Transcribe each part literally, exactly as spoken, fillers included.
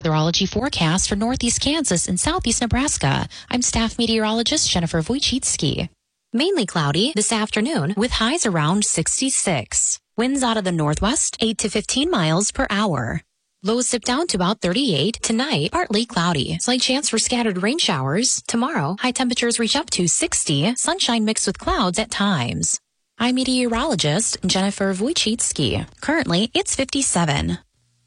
meteorology forecast for northeast Kansas and southeast Nebraska. I'm staff meteorologist Jennifer Wojcicki. Mainly cloudy this afternoon with highs around sixty-six. Winds out of the northwest, eight to fifteen miles per hour. Lows dip down to about thirty-eight. Tonight, partly cloudy. Slight chance for scattered rain showers. Tomorrow, high temperatures reach up to sixty. Sunshine mixed with clouds at times. I'm meteorologist Jennifer Wojcicki. Currently, it's fifty-seven.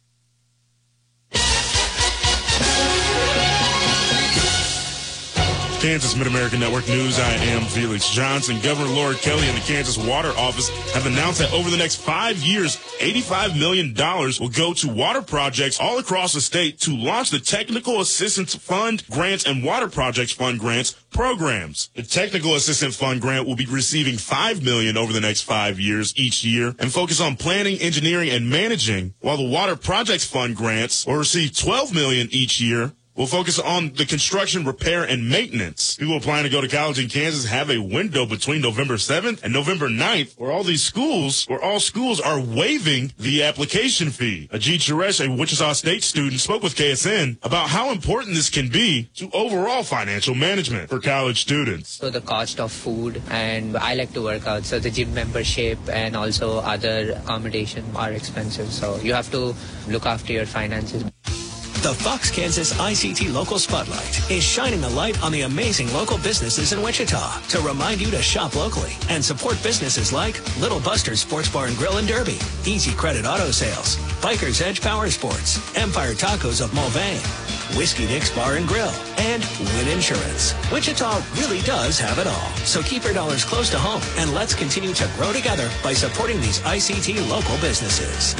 Kansas Mid-American Network News, I am Felix Johnson. Governor Laura Kelly and the Kansas Water Office have announced that over the next five years, eighty-five million dollars will go to water projects all across the state to launch the Technical Assistance Fund Grants and Water Projects Fund Grants programs. The Technical Assistance Fund Grant will be receiving five million dollars over the next five years each year and focus on planning, engineering, and managing, while the Water Projects Fund Grants will receive twelve million dollars each year. We'll focus on the construction, repair, and maintenance. People applying to go to college in Kansas have a window between November seventh and November ninth where all these schools, where all schools are waiving the application fee. Ajit Suresh, a Wichita State student, spoke with K S N about how important this can be to overall financial management for college students. So the cost of food, and I like to work out, so the gym membership and also other accommodation are expensive. So you have to look after your finances. The Fox Kansas I C T Local Spotlight is shining a light on the amazing local businesses in Wichita to remind you to shop locally and support businesses like Little Buster's Sports Bar and Grill in Derby, Easy Credit Auto Sales, Biker's Edge Power Sports, Empire Tacos of Mulvane, Whiskey Dick's Bar and Grill, and Win Insurance. Wichita really does have it all. So keep your dollars close to home and let's continue to grow together by supporting these I C T local businesses.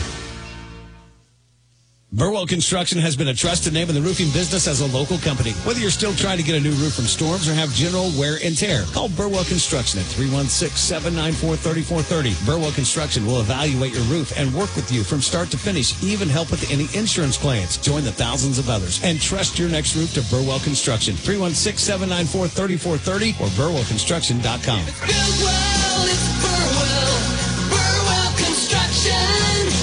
Burwell Construction has been a trusted name in the roofing business as a local company. Whether you're still trying to get a new roof from storms or have general wear and tear, call Burwell Construction at three one six, seven nine four, three four three zero. Burwell Construction will evaluate your roof and work with you from start to finish, even help with any insurance claims. Join the thousands of others and trust your next roof to Burwell Construction. three one six, seven nine four, three four three zero or burwell construction dot com. It's Burwell, it's Burwell, Burwell Construction.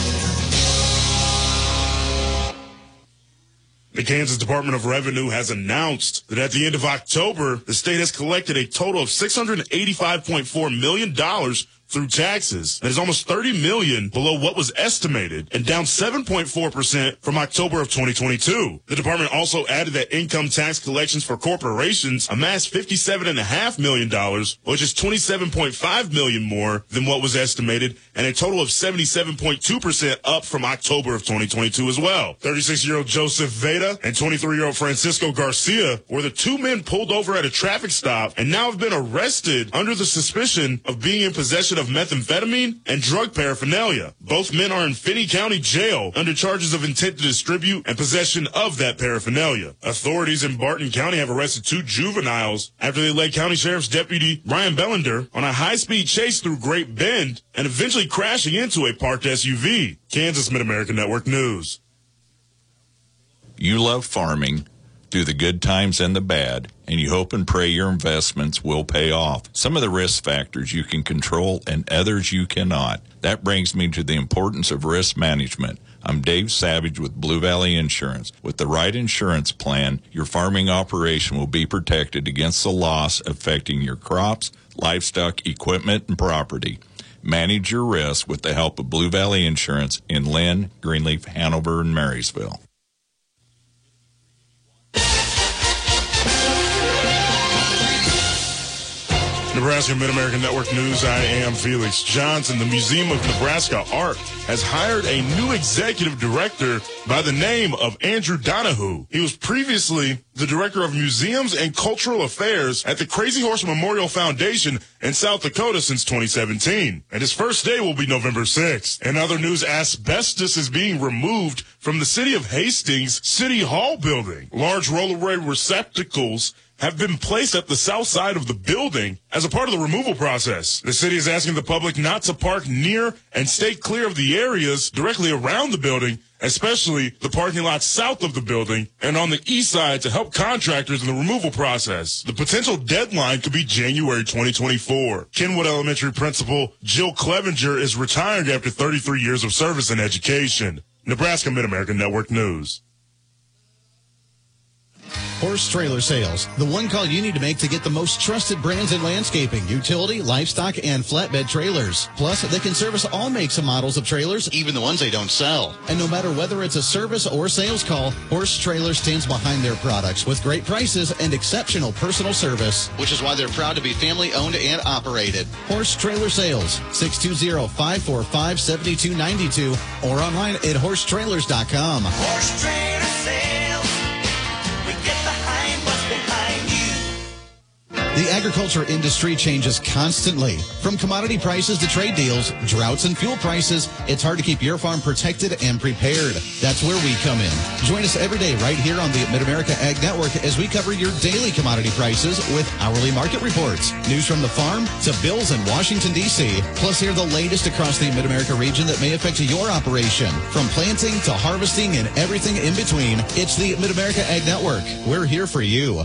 The Kansas Department of Revenue has announced that at the end of October, the state has collected a total of six hundred eighty-five point four million dollars through taxes. That is almost thirty million dollars below what was estimated and down seven point four percent from October of twenty twenty-two. The department also added that income tax collections for corporations amassed fifty-seven point five million dollars, which is twenty-seven point five million dollars more than what was estimated, and a total of seventy-seven point two percent up from October of twenty twenty-two as well. thirty-six-year-old Joseph Veda and twenty-three-year-old Francisco Garcia were the two men pulled over at a traffic stop and now have been arrested under the suspicion of being in possession of methamphetamine and drug paraphernalia. Both men are in Finney County Jail under charges of intent to distribute and possession of that paraphernalia. Authorities in Barton County have arrested two juveniles after they led County Sheriff's Deputy Brian Bellender on a high-speed chase through Great Bend and eventually crashing into a parked S U V. Kansas Mid-American Network News. You love farming through the good times and the bad, and you hope and pray your investments will pay off. Some of the risk factors you can control and others you cannot. That brings me to the importance of risk management. I'm Dave Savage with Blue Valley Insurance. With the right insurance plan, your farming operation will be protected against the loss affecting your crops, livestock, equipment, and property. Manage your risk with the help of Blue Valley Insurance in Lynn, Greenleaf, Hanover, and Marysville. Nebraska Mid-American Network News, I am Felix Johnson. The Museum of Nebraska Art has hired a new executive director by the name of Andrew Donahue. He was previously the director of museums and cultural affairs at the Crazy Horse Memorial Foundation in South Dakota since twenty seventeen. And his first day will be November sixth. In other news, asbestos is being removed from the City of Hastings City Hall building. Large roll-away receptacles have been placed at the south side of the building as a part of the removal process. The city is asking the public not to park near and stay clear of the areas directly around the building, especially the parking lot south of the building and on the east side, to help contractors in the removal process. The potential deadline could be January twenty twenty-four. Kenwood Elementary Principal Jill Clevenger is retiring after thirty-three years of service in education. Nebraska Mid-American Network News. Horse Trailer Sales, the one call you need to make to get the most trusted brands in landscaping, utility, livestock, and flatbed trailers. Plus, they can service all makes and models of trailers, even the ones they don't sell. And no matter whether it's a service or sales call, Horse Trailer stands behind their products with great prices and exceptional personal service, which is why they're proud to be family-owned and operated. Horse Trailer Sales, six two zero, five four five, seven two nine two, or online at horse trailers dot com. Horse Trailer Sales. We get behind what's behind you. The agriculture industry changes constantly. From commodity prices to trade deals, droughts and fuel prices, it's hard to keep your farm protected and prepared. That's where we come in. Join us every day right here on the Mid-America Ag Network as we cover your daily commodity prices with hourly market reports, news from the farm to bills in Washington, D C, plus hear the latest across the Mid-America region that may affect your operation. From planting to harvesting and everything in between, it's the Mid-America Ag Network. We're here for you.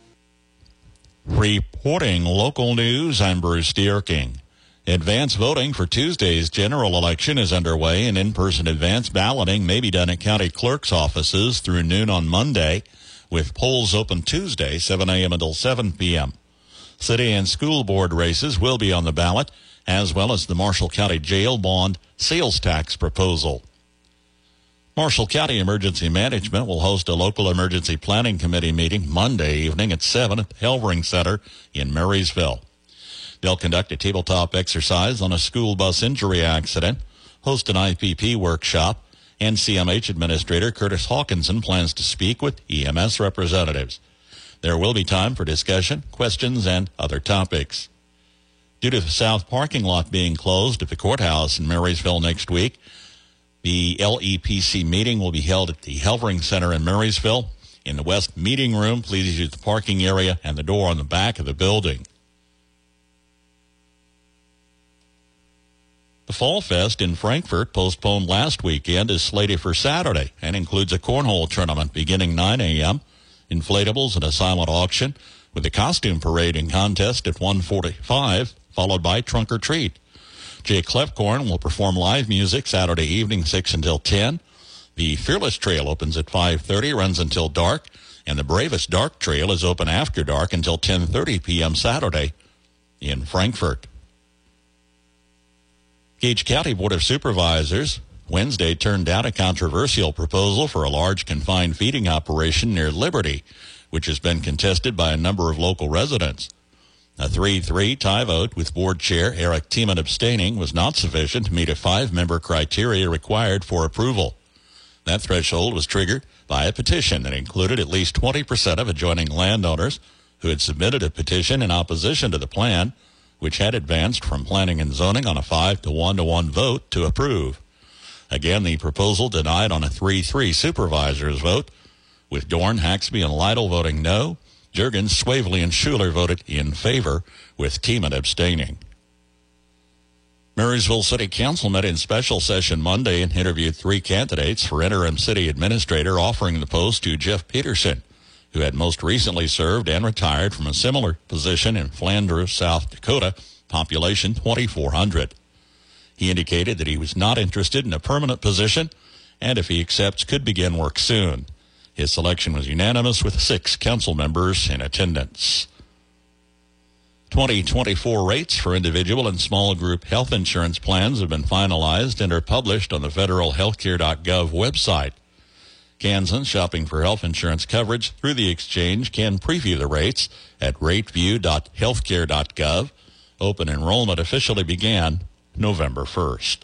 Reporting local news, I'm Bruce Dierking. Advance voting for Tuesday's general election is underway, and in-person advance balloting may be done at county clerk's offices through noon on Monday, with polls open Tuesday, seven a.m. until seven p.m. City and school board races will be on the ballot, as well as the Marshall County Jail Bond sales tax proposal. Marshall County Emergency Management will host a local emergency planning committee meeting Monday evening at seven at the Helvering Center in Marysville. They'll conduct a tabletop exercise on a school bus injury accident, host an I P P workshop, and C M H Administrator Curtis Hawkinson plans to speak with E M S representatives. There will be time for discussion, questions, and other topics. Due to the south parking lot being closed at the courthouse in Marysville next week, the L E P C meeting will be held at the Helvering Center in Marysville. In the West Meeting Room, please use the parking area and the door on the back of the building. The Fall Fest in Frankfort, postponed last weekend, is slated for Saturday and includes a cornhole tournament beginning nine a.m., inflatables and a silent auction, with a costume parade and contest at one forty-five, followed by Trunk or Treat. Jay Klepkorn will perform live music Saturday evening, six until ten. The Fearless Trail opens at five thirty, runs until dark, and the Bravest Dark Trail is open after dark until ten thirty p.m. Saturday in Frankfort. Gage County Board of Supervisors Wednesday turned down a controversial proposal for a large confined feeding operation near Liberty, which has been contested by a number of local residents. A three three tie vote with board chair Eric Tiemann abstaining was not sufficient to meet a five-member criteria required for approval. That threshold was triggered by a petition that included at least twenty percent of adjoining landowners who had submitted a petition in opposition to the plan, which had advanced from planning and zoning on a five to one to one vote to approve. Again, the proposal denied on a three three supervisors vote, with Dorn, Haxby, and Lytle voting no. Juergens, Swavely, and Schuler voted in favor, with Tiemann abstaining. Marysville City Council met in special session Monday and interviewed three candidates for interim city administrator, offering the post to Jeff Peterson, who had most recently served and retired from a similar position in Flanders, South Dakota, population twenty-four hundred. He indicated that he was not interested in a permanent position, and if he accepts, could begin work soon. His selection was unanimous, with six council members in attendance. twenty twenty-four rates for individual and small group health insurance plans have been finalized and are published on the federal healthcare dot gov website. Kansans shopping for health insurance coverage through the exchange can preview the rates at rateview dot healthcare dot gov. Open enrollment officially began November first.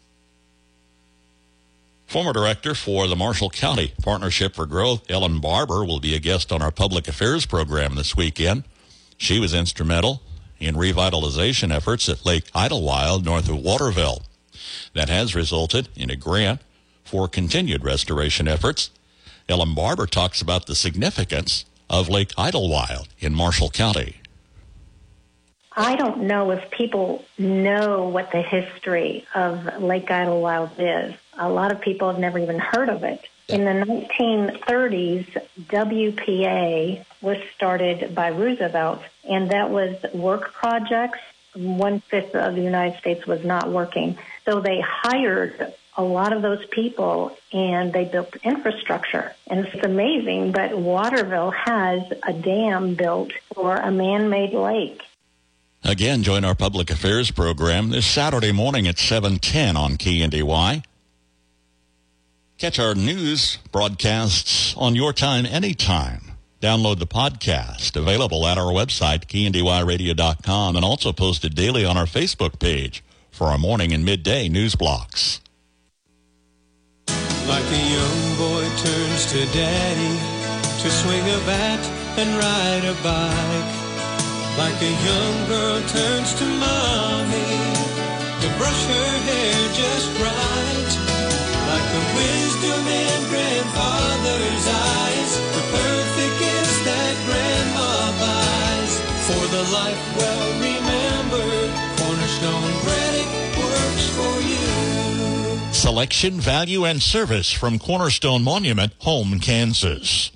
Former director for the Marshall County Partnership for Growth, Ellen Barber, will be a guest on our public affairs program this weekend. She was instrumental in revitalization efforts at Lake Idlewild north of Waterville. That has resulted in a grant for continued restoration efforts. Ellen Barber talks about the significance of Lake Idlewild in Marshall County. I don't know if people know what the history of Lake Idlewild is. A lot of people have never even heard of it. In the nineteen thirties, W P A was started by Roosevelt, and that was work projects. One-fifth of the United States was not working. So they hired a lot of those people, and they built infrastructure. And it's amazing, but Waterville has a dam built for a man-made lake. Again, join our public affairs program this Saturday morning at seven ten on K N D Y. Catch our news broadcasts on your time anytime. Download the podcast, available at our website, K N D Y radio dot com, and also posted daily on our Facebook page for our morning and midday news blocks. Like a young boy turns to daddy to swing a bat and ride a bike. Like a young girl turns to mommy to brush her hair just right. Like the wisdom in grandfather's eyes, the perfect gift that grandma buys. For the life well remembered, Cornerstone Credit works for you. Selection, value, and service from Cornerstone Monument, Home, Kansas.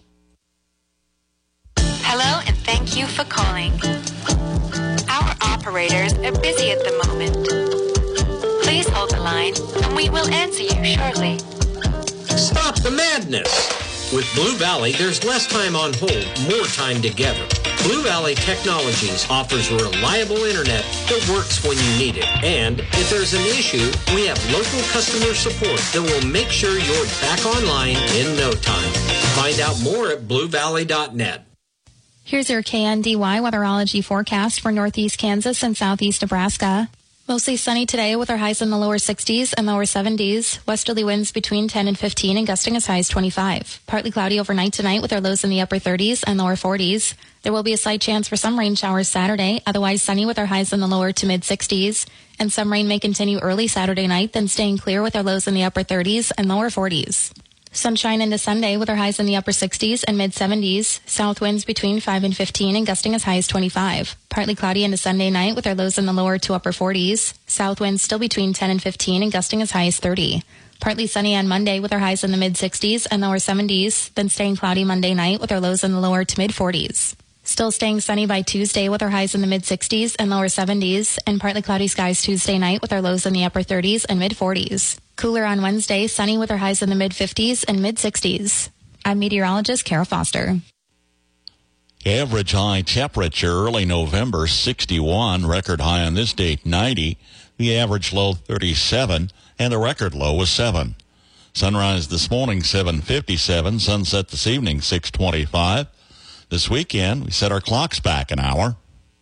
Hello, and thank you for calling. Our operators are busy at the moment. Please hold the line, and we will answer you shortly. Stop the madness! With Blue Valley, there's less time on hold, more time together. Blue Valley Technologies offers reliable internet that works when you need it. And if there's an issue, we have local customer support that will make sure you're back online in no time. Find out more at blue valley dot net. Here's your K N D Y weatherology forecast for northeast Kansas and southeast Nebraska. Mostly sunny today with our highs in the lower sixties and lower seventies. Westerly winds between ten and fifteen and gusting as high as twenty-five. Partly cloudy overnight tonight with our lows in the upper thirties and lower forties. There will be a slight chance for some rain showers Saturday, otherwise sunny with our highs in the lower to mid sixties. And some rain may continue early Saturday night, then staying clear with our lows in the upper thirties and lower forties. Sunshine into Sunday with our highs in the upper sixties and mid seventies. South winds between five and fifteen and gusting as high as twenty-five. Partly cloudy into Sunday night with our lows in the lower to upper forties. South winds still between ten and fifteen and gusting as high as thirty. Partly sunny on Monday with our highs in the mid sixties and lower seventies. Then staying cloudy Monday night with our lows in the lower to mid forties. Still staying sunny by Tuesday with our highs in the mid sixties and lower seventies. And partly cloudy skies Tuesday night with our lows in the upper thirties and mid forties. Cooler on Wednesday, sunny with our highs in the mid fifties and mid sixties. I'm meteorologist Kara Foster. Average high temperature early November, sixty-one. Record high on this date, ninety. The average low, thirty-seven. And the record low was seven. Sunrise this morning, seven fifty-seven. Sunset this evening, six twenty-five. This weekend, we set our clocks back an hour.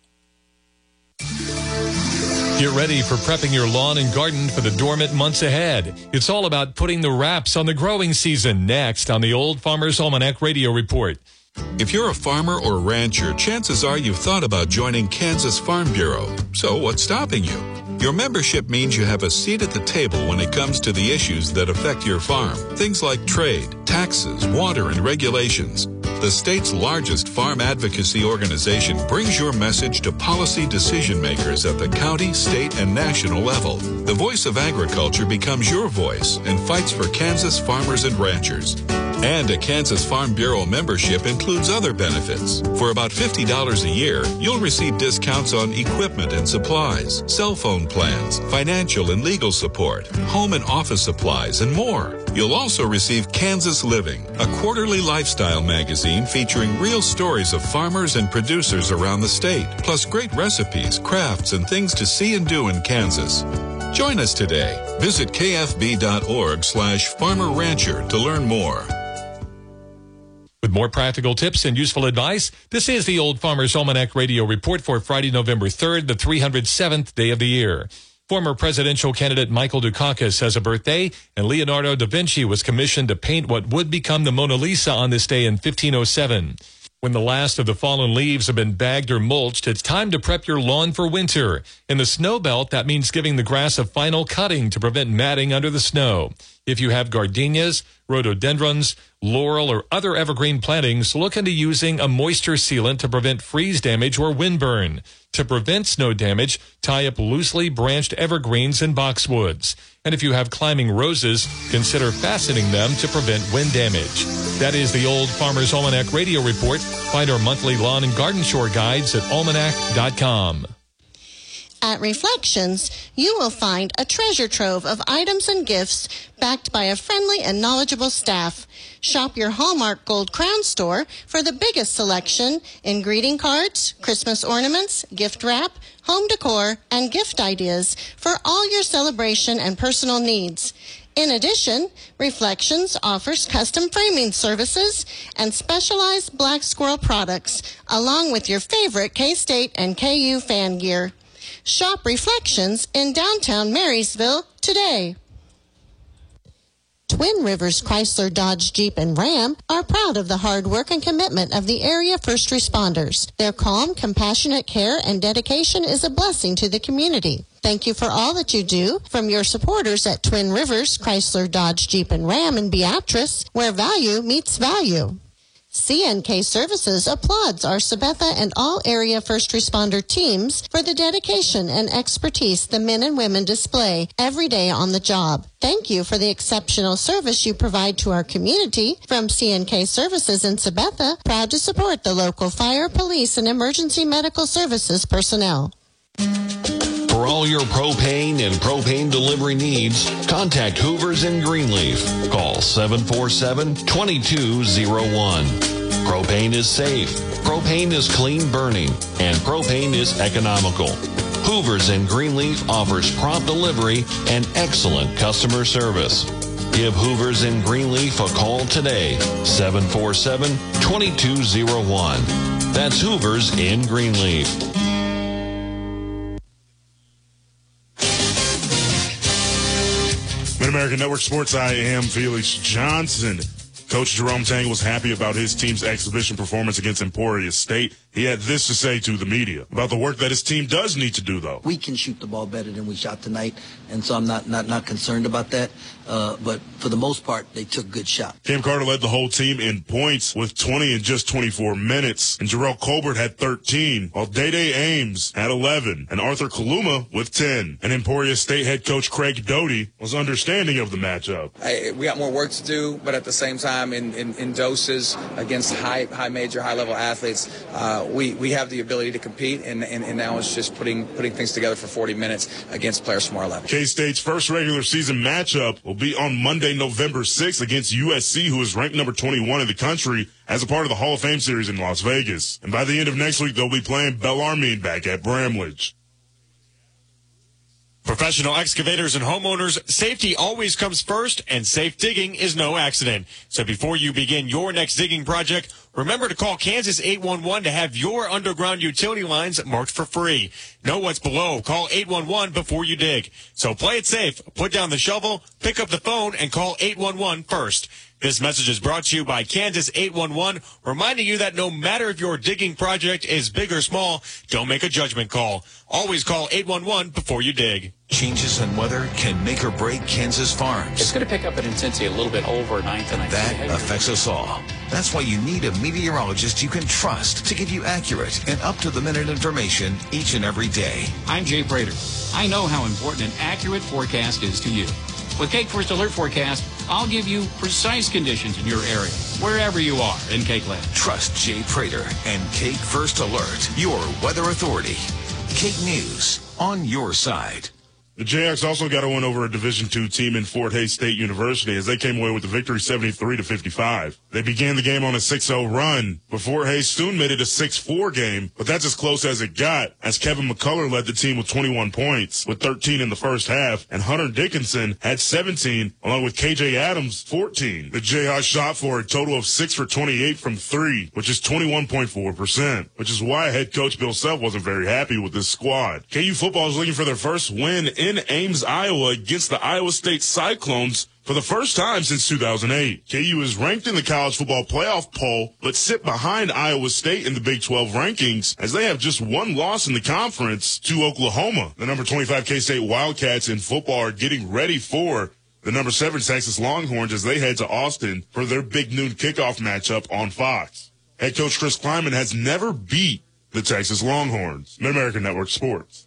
Get ready for prepping your lawn and garden for the dormant months ahead. It's all about putting the wraps on the growing season next on the Old Farmer's Almanac Radio Report. If you're a farmer or rancher, chances are you've thought about joining Kansas Farm Bureau. So what's stopping you? Your membership means you have a seat at the table when it comes to the issues that affect your farm. Things like trade, taxes, water, and regulations. The state's largest farm advocacy organization brings your message to policy decision makers at the county, state, and national level. The voice of agriculture becomes your voice and fights for Kansas farmers and ranchers. And a Kansas Farm Bureau membership includes other benefits. For about fifty dollars a year, you'll receive discounts on equipment and supplies, cell phone plans, financial and legal support, home and office supplies, and more. You'll also receive Kansas Living, a quarterly lifestyle magazine featuring real stories of farmers and producers around the state, plus great recipes, crafts, and things to see and do in Kansas. Join us today. Visit kfb.org slash farmer rancher to learn more. With more practical tips and useful advice, this is the Old Farmer's Almanac Radio Report for Friday, November third, the three hundred seventh day of the year. Former presidential candidate Michael Dukakis has a birthday, and Leonardo da Vinci was commissioned to paint what would become the Mona Lisa on this day in fifteen oh seven. When the last of the fallen leaves have been bagged or mulched, it's time to prep your lawn for winter. In the snow belt, that means giving the grass a final cutting to prevent matting under the snow. If you have gardenias, rhododendrons, laurel, or other evergreen plantings, look into using a moisture sealant to prevent freeze damage or windburn. To prevent snow damage, tie up loosely branched evergreens and boxwoods. And if you have climbing roses, consider fastening them to prevent wind damage. That is the Old Farmer's Almanac Radio Report. Find our monthly lawn and garden chore guides at almanac dot com. At Reflections, you will find a treasure trove of items and gifts backed by a friendly and knowledgeable staff. Shop your Hallmark Gold Crown store for the biggest selection in greeting cards, Christmas ornaments, gift wrap, home decor, and gift ideas for all your celebration and personal needs. In addition, Reflections offers custom framing services and specialized Black Squirrel products, along with your favorite K-State and K U fan gear. Shop Reflections in downtown Marysville today. Twin Rivers Chrysler, Dodge, Jeep, and Ram are proud of the hard work and commitment of the area first responders. Their calm, compassionate care and dedication is a blessing to the community. Thank you for all that you do from your supporters at Twin Rivers Chrysler, Dodge, Jeep, and Ram in Beatrice, where value meets value. C N K Services applauds our Sabetha and all area first responder teams for the dedication and expertise the men and women display every day on the job. Thank you for the exceptional service you provide to our community. From C N K Services in Sabetha, proud to support the local fire, police, and emergency medical services personnel. For all your propane and propane delivery needs, contact Hoovers in Greenleaf. Call seven four seven, two two zero one. Propane is safe, propane is clean burning, and propane is economical. Hoovers in Greenleaf offers prompt delivery and excellent customer service. Give Hoovers in Greenleaf a call today, seven four seven, two two zero one. That's Hoovers in Greenleaf. Mid-American Network Sports, I am Felix Johnson. Coach Jerome Tang was happy about his team's exhibition performance against Emporia State. He had this to say to the media about the work that his team does need to do, though. We can shoot the ball better than we shot tonight, and so I'm not not, not concerned about that. Uh, but for the most part, they took good shots. Cam Carter led the whole team in points with twenty in just twenty-four minutes, and Jarrell Colbert had thirteen, while Day-Day Ames had eleven, and Arthur Kaluma with ten. And Emporia State head coach Craig Doty was understanding of the matchup. I, we got more work to do, but at the same time, in, in, in doses against high high major, high-level athletes, uh, we, we have the ability to compete, and, and, and now it's just putting putting things together for forty minutes against players from our level. K-State's first regular season matchup will be on Monday, November sixth against U S C, who is ranked number twenty-one in the country as a part of the Hall of Fame series in Las Vegas. And by the end of next week, they'll be playing Bellarmine back at Bramlage. Professional excavators and homeowners, safety always comes first, and safe digging is no accident. So before you begin your next digging project, remember to call Kansas eight one one to have your underground utility lines marked for free. Know what's below. Call eight one one before you dig. So play it safe. Put down the shovel, pick up the phone, and call eight one one first. This message is brought to you by Kansas eight one one, reminding you that no matter if your digging project is big or small, don't make a judgment call. Always call eight one one before you dig. Changes in weather can make or break Kansas farms. It's going to pick up in intensity a little bit overnight tonight. That affects us all. That's why you need a meteorologist you can trust to give you accurate and up-to-the-minute information each and every day. I'm Jay Prater. I know how important an accurate forecast is to you. With Cake First Alert Forecast, I'll give you precise conditions in your area, wherever you are in Cakeland. Trust Jay Prater and Cake First Alert, your weather authority. Cake News, on your side. The Jayhawks also got a win over a Division two team in Fort Hays State University as they came away with the victory seventy-three to fifty-five. They began the game on a six oh run, but Fort Hays soon made it a six four game, but that's as close as it got as Kevin McCullough led the team with twenty-one points, with thirteen in the first half, and Hunter Dickinson had seventeen, along with K J Adams, fourteen. The Jayhawks shot for a total of six for twenty-eight from three, which is twenty-one point four percent, which is why head coach Bill Self wasn't very happy with this squad. K U football is looking for their first win in Ames, Iowa against the Iowa State Cyclones for the first time since two thousand eight. K U is ranked in the college football playoff poll, but sit behind Iowa State in the Big twelve rankings as they have just one loss in the conference to Oklahoma. The number twenty-five K-State Wildcats in football are getting ready for the number seven Texas Longhorns as they head to Austin for their big noon kickoff matchup on Fox. Head coach Chris Kleiman has never beat the Texas Longhorns. Mid-American Network Sports.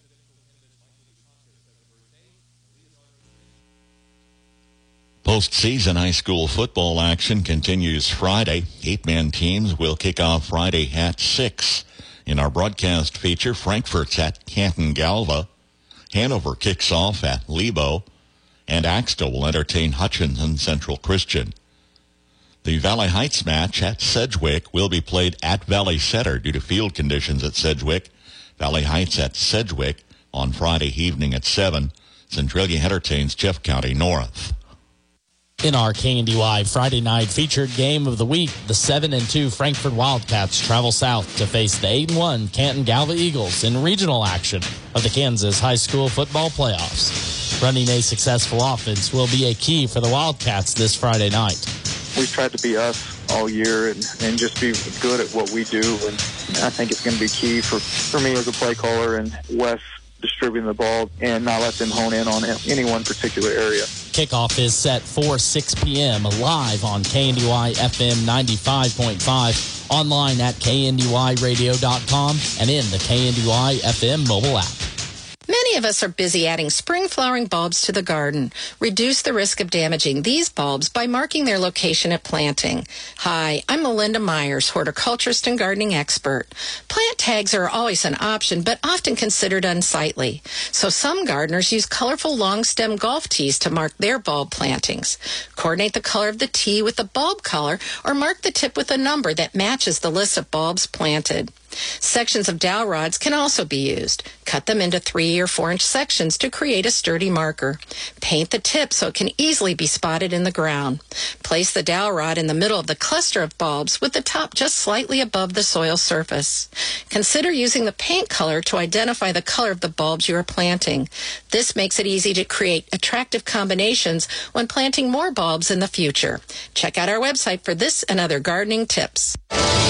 Postseason high school football action continues Friday. Eight-man teams will kick off Friday at six. In our broadcast feature, Frankfurt's at Canton Galva. Hanover kicks off at Lebo, and Axtell will entertain Hutchinson Central Christian. The Valley Heights match at Sedgwick will be played at Valley Center due to field conditions at Sedgwick. Valley Heights at Sedgwick on Friday evening at seven. Centralia entertains Jeff County North. In our K N D Y Friday night featured game of the week, the seven and two Frankfort Wildcats travel south to face the eight and one Canton Galva Eagles in regional action of the Kansas High School Football Playoffs. Running a successful offense will be a key for the Wildcats this Friday night. We've tried to be us all year and, and just be good at what we do, and I think it's going to be key for, for me as a play caller and Wes distributing the ball and not let them hone in on any one particular area. Kickoff is set for six p.m. live on K N D Y F M ninety-five point five, online at K N D Y radio dot com, and in the K N D Y F M mobile app. Many of us are busy adding spring flowering bulbs to the garden. Reduce the risk of damaging these bulbs by marking their location at planting. Hi, I'm Melinda Myers, horticulturist and gardening expert. Plant tags are always an option, but often considered unsightly. So some gardeners use colorful long-stem golf tees to mark their bulb plantings. Coordinate the color of the tee with the bulb color, or mark the tip with a number that matches the list of bulbs planted. Sections of dowel rods can also be used. Cut them into three or four inch sections to create a sturdy marker. Paint the tip so it can easily be spotted in the ground. Place the dowel rod in the middle of the cluster of bulbs with the top just slightly above the soil surface. Consider using the paint color to identify the color of the bulbs you are planting. This makes it easy to create attractive combinations when planting more bulbs in the future. Check out our website for this and other gardening tips.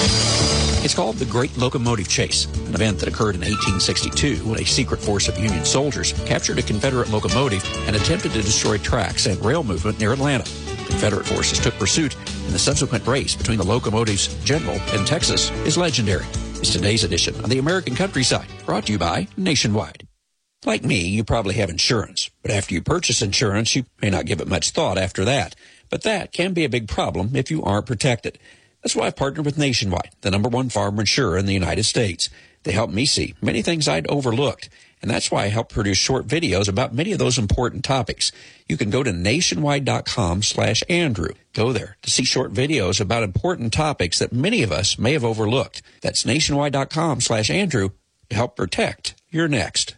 It's called the Great Locomotive Chase, an event that occurred in eighteen sixty-two when a secret force of Union soldiers captured a Confederate locomotive and attempted to destroy tracks and rail movement near Atlanta. Confederate forces took pursuit, and the subsequent race between the locomotive's general and Texas is legendary. It's today's edition of the American Countryside, brought to you by Nationwide. Like me, you probably have insurance, but after you purchase insurance, you may not give it much thought after that. But that can be a big problem if you aren't protected. That's why I've partnered with Nationwide, the number one farmer insurer in the United States. They help me see many things I'd overlooked, and that's why I help produce short videos about many of those important topics. You can go to nationwide.com slash Andrew. Go there to see short videos about important topics that many of us may have overlooked. That's nationwide.com slash Andrew to help protect your next.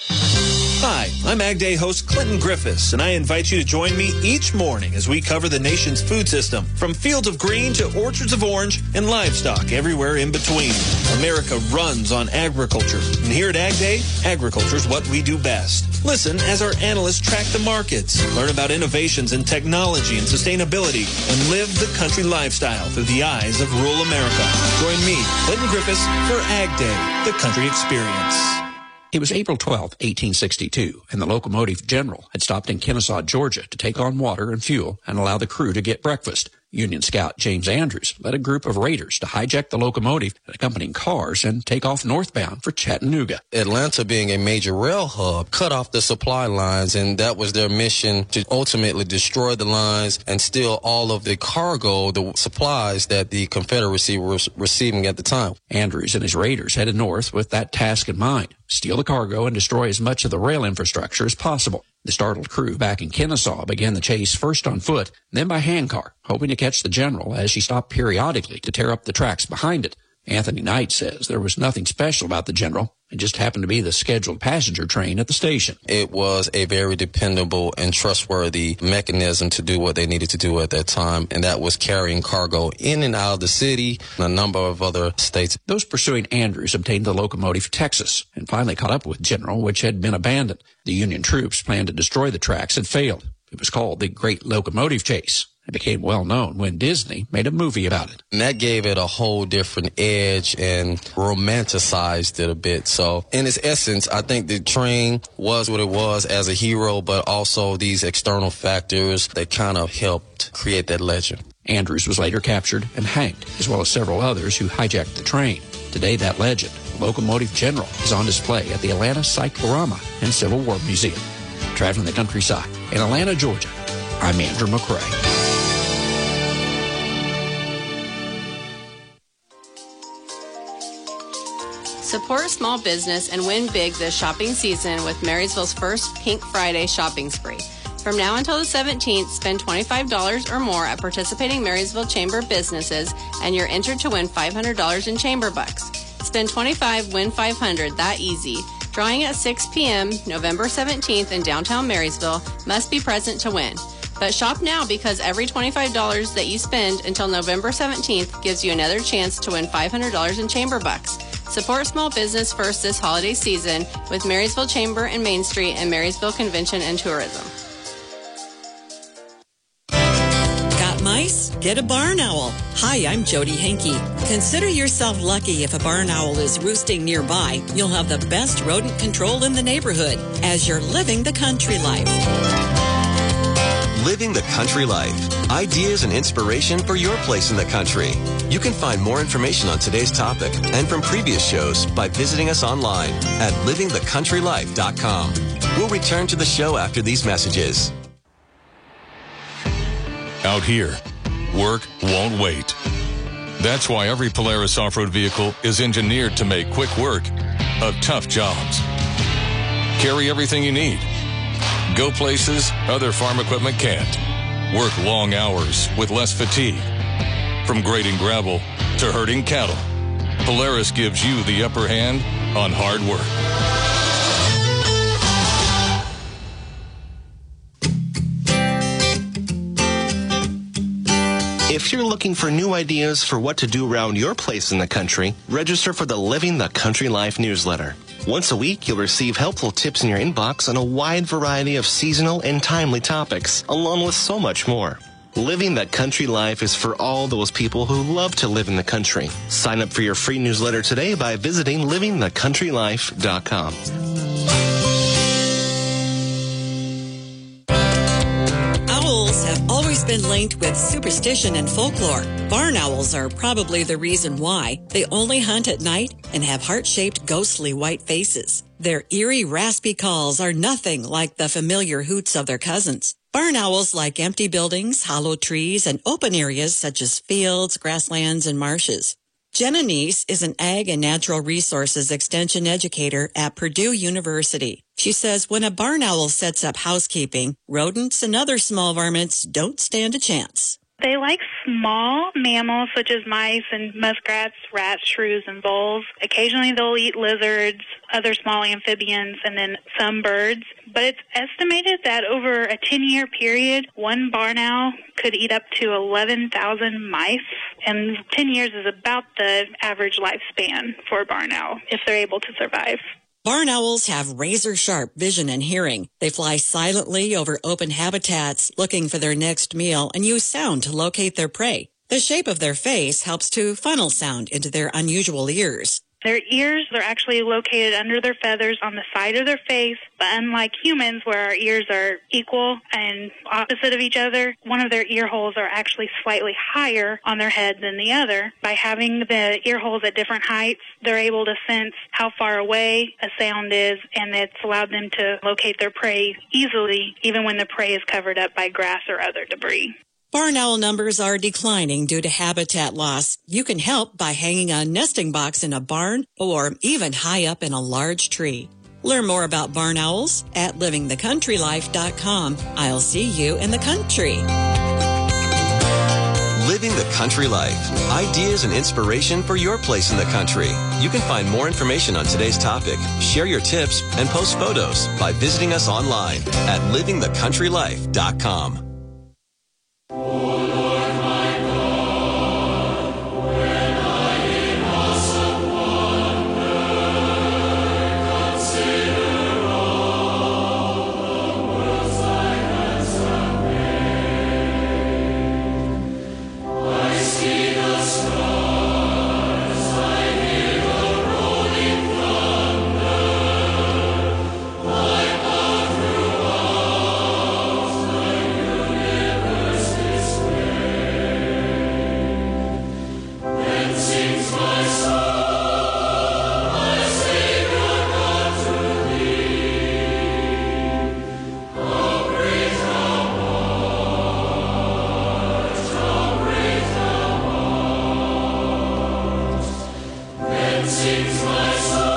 Hi, I'm Ag Day host Clinton Griffiths, and I invite you to join me each morning as we cover the nation's food system, from fields of green to orchards of orange and livestock everywhere in between. America runs on agriculture, and here at Ag Day, agriculture is what we do best. Listen as our analysts track the markets, learn about innovations in technology and sustainability, and live the country lifestyle through the eyes of rural America. Join me, Clinton Griffiths, for Ag Day, the country experience. It was April twelfth, eighteen sixty-two, and the Locomotive General had stopped in Kennesaw, Georgia to take on water and fuel and allow the crew to get breakfast. Union scout James Andrews led a group of raiders to hijack the locomotive and accompanying cars and take off northbound for Chattanooga. Atlanta, being a major rail hub, cut off the supply lines, and that was their mission, to ultimately destroy the lines and steal all of the cargo, the supplies that the Confederacy was receiving at the time. Andrews and his raiders headed north with that task in mind: steal the cargo and destroy as much of the rail infrastructure as possible. The startled crew back in Kennesaw began the chase first on foot, then by handcar, hoping to catch the general as she stopped periodically to tear up the tracks behind it. Anthony Knight says there was nothing special about the general. It just happened to be the scheduled passenger train at the station. It was a very dependable and trustworthy mechanism to do what they needed to do at that time, and that was carrying cargo in and out of the city and a number of other states. Those pursuing Andrews obtained the locomotive Texas and finally caught up with General, which had been abandoned. The Union troops planned to destroy the tracks and failed. It was called the Great Locomotive Chase. It became well known when Disney made a movie about it. And that gave it a whole different edge and romanticized it a bit. So in its essence, I think the train was what it was as a hero, but also these external factors that kind of helped create that legend. Andrews was later captured and hanged, as well as several others who hijacked the train. Today, that legend, Locomotive General, is on display at the Atlanta Cyclorama and Civil War Museum. Traveling the countryside in Atlanta, Georgia, I'm Andrew McCrae. Support small business and win big this shopping season with Marysville's first Pink Friday shopping spree. From now until the seventeenth, spend twenty-five dollars or more at participating Marysville Chamber businesses, and you're entered to win five hundred dollars in Chamber bucks. Spend twenty-five, win five hundred, that easy. Drawing at six p.m. November seventeenth in downtown Marysville. Must be present to win. But shop now because every twenty-five dollars that you spend until November seventeenth gives you another chance to win five hundred dollars in Chamber bucks. Support small business first this holiday season with Marysville Chamber and Main Street and Marysville Convention and Tourism. Got mice? Get a barn owl. Hi, I'm Jody Henke. Consider yourself lucky if a barn owl is roosting nearby. You'll have the best rodent control in the neighborhood as you're living the country life. Living the Country Life. Ideas and inspiration for your place in the country. You can find more information on today's topic and from previous shows by visiting us online at living the country life dot com. We'll return to the show after these messages. Out here, work won't wait. That's why every Polaris off-road vehicle is engineered to make quick work of tough jobs. Carry everything you need. Go places other farm equipment can't. Work long hours with less fatigue. From grading gravel to herding cattle, Polaris gives you the upper hand on hard work. If you're looking for new ideas for what to do around your place in the country, register for the Living the Country Life newsletter. Once a week, you'll receive helpful tips in your inbox on a wide variety of seasonal and timely topics, along with so much more. Living the Country Life is for all those people who love to live in the country. Sign up for your free newsletter today by visiting living the country life dot com. Owls have always been linked with superstition and folklore. Barn owls are probably the reason why. They only hunt at night and have heart-shaped, ghostly white faces. Their eerie, raspy calls are nothing like the familiar hoots of their cousins. Barn owls like empty buildings, hollow trees, and open areas such as fields, grasslands, and marshes. Jenna Neese is an Ag and Natural Resources Extension educator at Purdue University. She says when a barn owl sets up housekeeping, rodents and other small varmints don't stand a chance. They like small mammals such as mice and muskrats, rats, shrews, and voles. Occasionally they'll eat lizards, other small amphibians, and then some birds. But it's estimated that over a ten-year period, one barn owl could eat up to eleven thousand mice. And ten years is about the average lifespan for a barn owl if they're able to survive. Barn owls have razor-sharp vision and hearing. They fly silently over open habitats looking for their next meal and use sound to locate their prey. The shape of their face helps to funnel sound into their unusual ears. Their ears are actually located under their feathers on the side of their face, but unlike humans where our ears are equal and opposite of each other, one of their ear holes are actually slightly higher on their head than the other. By having the ear holes at different heights, they're able to sense how far away a sound is, and it's allowed them to locate their prey easily, even when the prey is covered up by grass or other debris. Barn owl numbers are declining due to habitat loss. You can help by hanging a nesting box in a barn or even high up in a large tree. Learn more about barn owls at living the country life dot com. I'll see you in the country. Living the Country Life. Ideas and inspiration for your place in the country. You can find more information on today's topic, share your tips, and post photos by visiting us online at living the country life dot com. Sings my soul.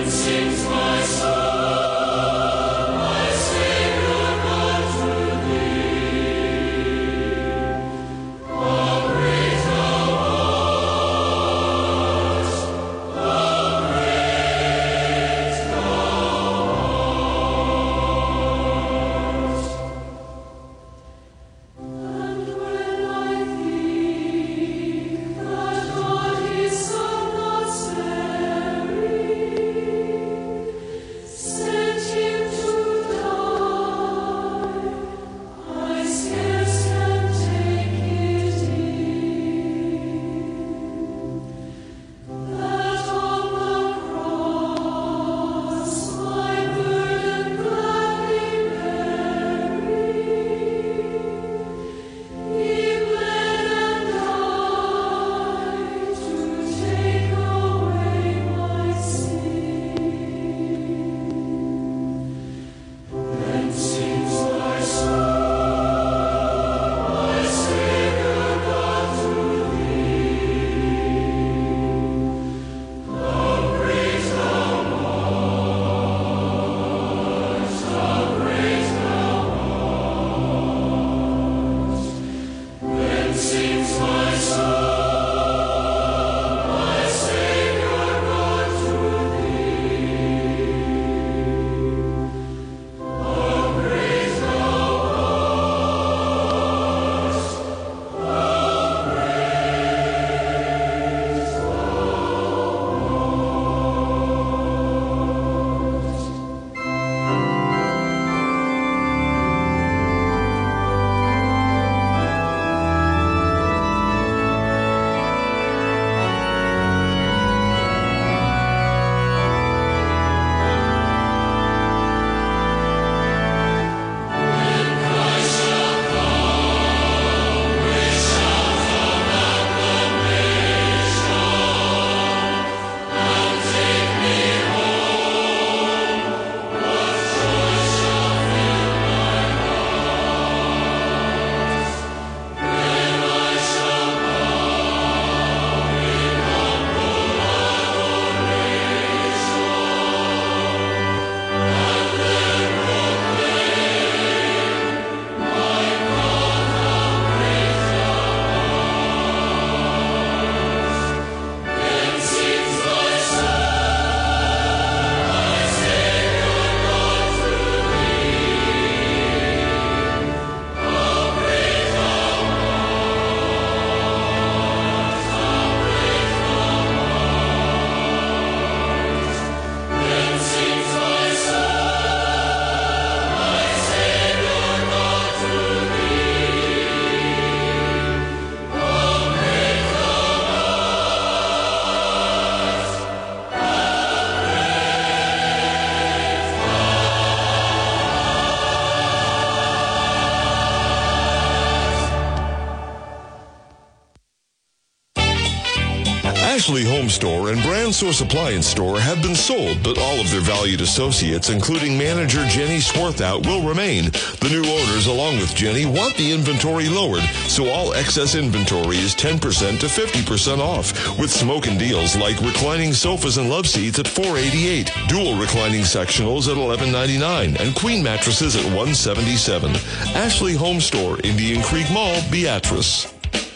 Ashley Home Store and Brand Source Appliance Store have been sold, but all of their valued associates, including manager Jenny Swarthout, will remain. The new owners, along with Jenny, want the inventory lowered, so all excess inventory is ten percent to fifty percent off, with smoking deals like reclining sofas and love seats at four hundred eighty-eight dollars, dual reclining sectionals at eleven ninety-nine, and queen mattresses at one hundred seventy-seven dollars. Ashley Home Store, Indian Creek Mall, Beatrice.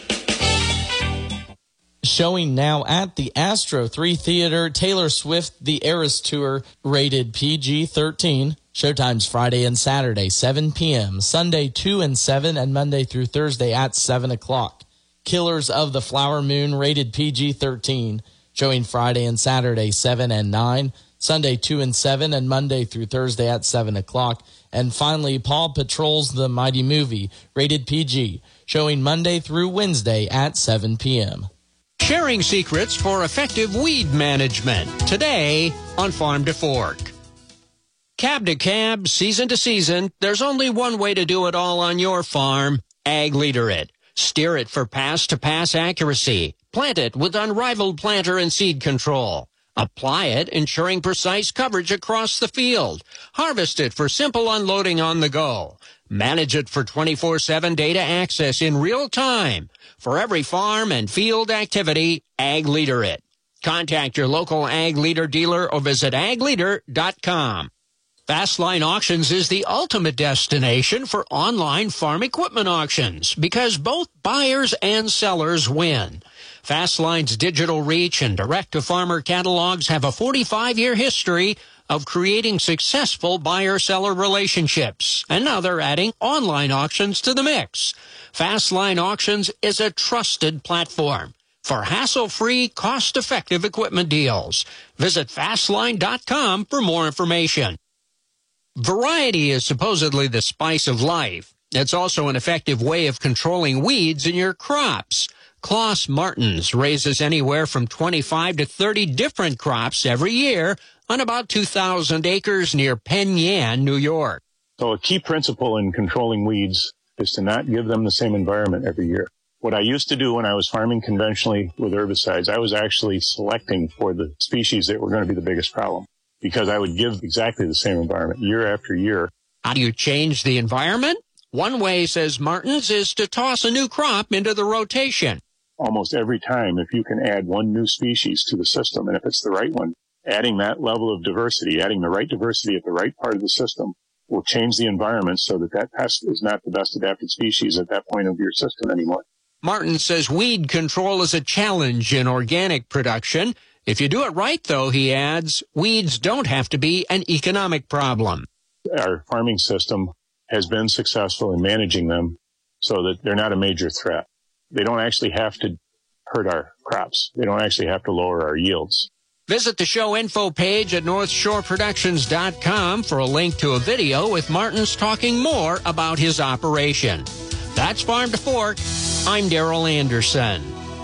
Showing now at the Astro three Theater, Taylor Swift, The Eras Tour, rated P G thirteen. Showtimes Friday and Saturday, seven p.m., Sunday two and seven, and Monday through Thursday at seven o'clock. Killers of the Flower Moon, rated P G thirteen. Showing Friday and Saturday, seven and nine, Sunday two and seven, and Monday through Thursday at seven o'clock. And finally, Paw Patrol's The Mighty Movie, rated P G, showing Monday through Wednesday at seven p.m. Sharing secrets for effective weed management today on Farm to Fork. Cab to cab, season to season, there's only one way to do it all on your farm. Ag Leader It. Steer it for pass-to-pass accuracy. Plant it with unrivaled planter and seed control. Apply it, ensuring precise coverage across the field. Harvest it for simple unloading on the go. Manage it for twenty-four seven data access in real time. For every farm and field activity, Ag Leader It. Contact your local Ag Leader dealer or visit ag leader dot com. Fastline Auctions is the ultimate destination for online farm equipment auctions because both buyers and sellers win. Fastline's digital reach and direct-to-farmer catalogs have a forty-five year history of creating successful buyer-seller relationships. And now they're adding online auctions to the mix. Fastline Auctions is a trusted platform for hassle-free, cost-effective equipment deals. Visit fastline dot com for more information. Variety is supposedly the spice of life. It's also an effective way of controlling weeds in your crops. Klaus Martins raises anywhere from twenty-five to thirty different crops every year on about two thousand acres near Penn Yan, New York. So a key principle in controlling weeds is to not give them the same environment every year. What I used to do when I was farming conventionally with herbicides, I was actually selecting for the species that were going to be the biggest problem, because I would give exactly the same environment year after year. How do you change the environment? One way, says Martins, is to toss a new crop into the rotation. Almost every time, if you can add one new species to the system, and if it's the right one, adding that level of diversity, adding the right diversity at the right part of the system will change the environment so that that pest is not the best adapted species at that point of your system anymore. Martin says weed control is a challenge in organic production. If you do it right, though, he adds, weeds don't have to be an economic problem. Our farming system has been successful in managing them so that they're not a major threat. They don't actually have to hurt our crops. They don't actually have to lower our yields. Visit the show info page at north shore productions dot com for a link to a video with Martins talking more about his operation. That's Farm to Fork. I'm Daryl Anderson.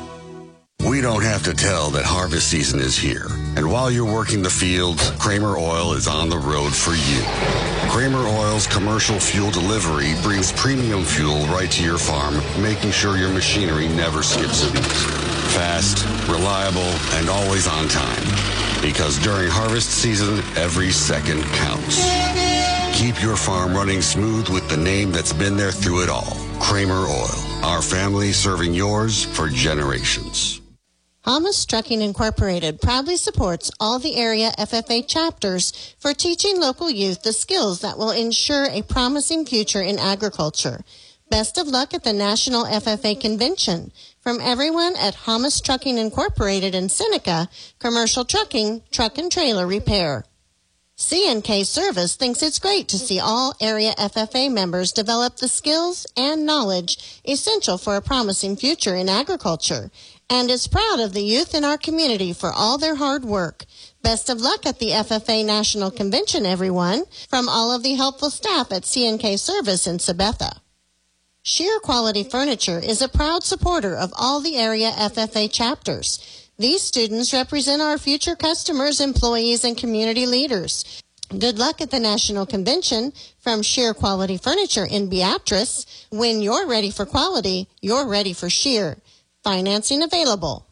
We don't have to tell that harvest season is here. And while you're working the fields, Kramer Oil is on the road for you. Kramer Oil's commercial fuel delivery brings premium fuel right to your farm, making sure your machinery never skips a beat. Fast, reliable, and always on time. Because during harvest season, every second counts. Keep your farm running smooth with the name that's been there through it all. Kramer Oil. Our family serving yours for generations. Hamas Trucking Incorporated proudly supports all the area F F A chapters for teaching local youth the skills that will ensure a promising future in agriculture. Best of luck at the National F F A Convention. From everyone at Hamas Trucking Incorporated in Seneca, commercial trucking, truck and trailer repair. C N K Service thinks it's great to see all area F F A members develop the skills and knowledge essential for a promising future in agriculture, and is proud of the youth in our community for all their hard work. Best of luck at the F F A National Convention, everyone, from all of the helpful staff at C N K Service in Sabetha. Sheer Quality Furniture is a proud supporter of all the area F F A chapters. These students represent our future customers, employees, and community leaders. Good luck at the National Convention from Sheer Quality Furniture in Beatrice. When you're ready for quality, you're ready for Sheer. Financing available.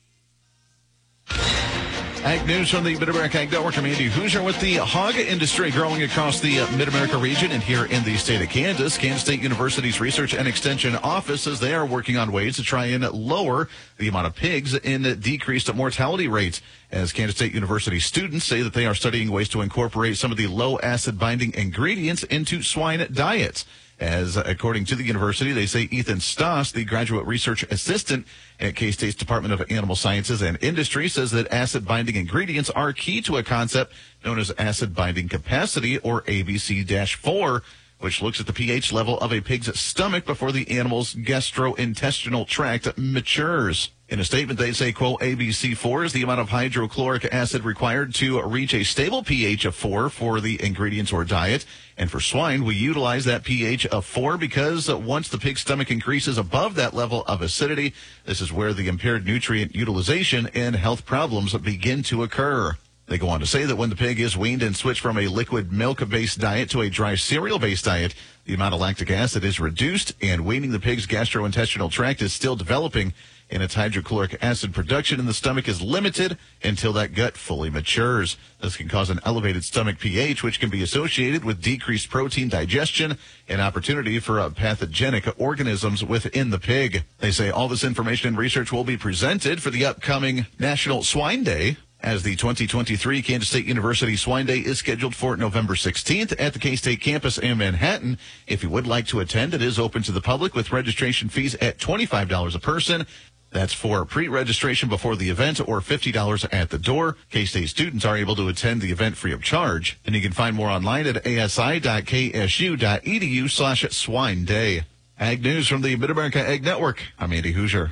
Ag News from the Mid-America Ag Network. I'm Andy Hoosier with the hog industry growing across the uh, Mid-America region and here in the state of Kansas. Kansas State University's Research and Extension Office says they are working on ways to try and lower the amount of pigs and decreased mortality rates. As Kansas State University students say that they are studying ways to incorporate some of the low acid binding ingredients into swine diets. As according to the university, they say Ethan Stoss, the graduate research assistant at K-State's Department of Animal Sciences and Industry, says that acid-binding ingredients are key to a concept known as acid-binding capacity, or A B C four, which looks at the pH level of a pig's stomach before the animal's gastrointestinal tract matures. In a statement, they say, quote, A B C four is the amount of hydrochloric acid required to reach a stable pH of four for the ingredients or diet. And for swine, we utilize that pH of four because once the pig's stomach increases above that level of acidity, this is where the impaired nutrient utilization and health problems begin to occur. They go on to say that when the pig is weaned and switched from a liquid milk-based diet to a dry cereal-based diet, the amount of lactic acid is reduced, and weaning the pig's gastrointestinal tract is still developing. and its hydrochloric acid production in the stomach is limited until that gut fully matures. This can cause an elevated stomach pH, which can be associated with decreased protein digestion and opportunity for uh, pathogenic organisms within the pig. They say all this information and research will be presented for the upcoming National Swine Day, as the twenty twenty-three Kansas State University Swine Day is scheduled for November sixteenth at the K-State campus in Manhattan. If you would like to attend, it is open to the public with registration fees at twenty-five dollars a person. That's for pre-registration before the event or fifty dollars at the door. K-State students are able to attend the event free of charge. And you can find more online at asi.ksu.edu slash swine day. Ag News from the Mid-America Ag Network. I'm Andy Hoosier.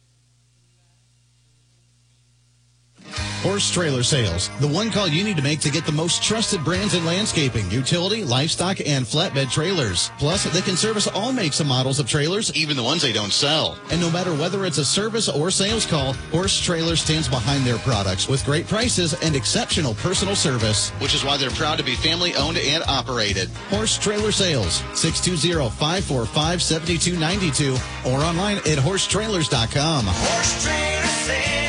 Horse Trailer Sales, the one call you need to make to get the most trusted brands in landscaping, utility, livestock, and flatbed trailers. Plus, they can service all makes and models of trailers, even the ones they don't sell. And no matter whether it's a service or sales call, Horse Trailer stands behind their products with great prices and exceptional personal service, which is why they're proud to be family-owned and operated. Horse Trailer Sales, six two zero, five four five, seven two nine two, or online at horse trailers dot com. Horse Trailer Sales.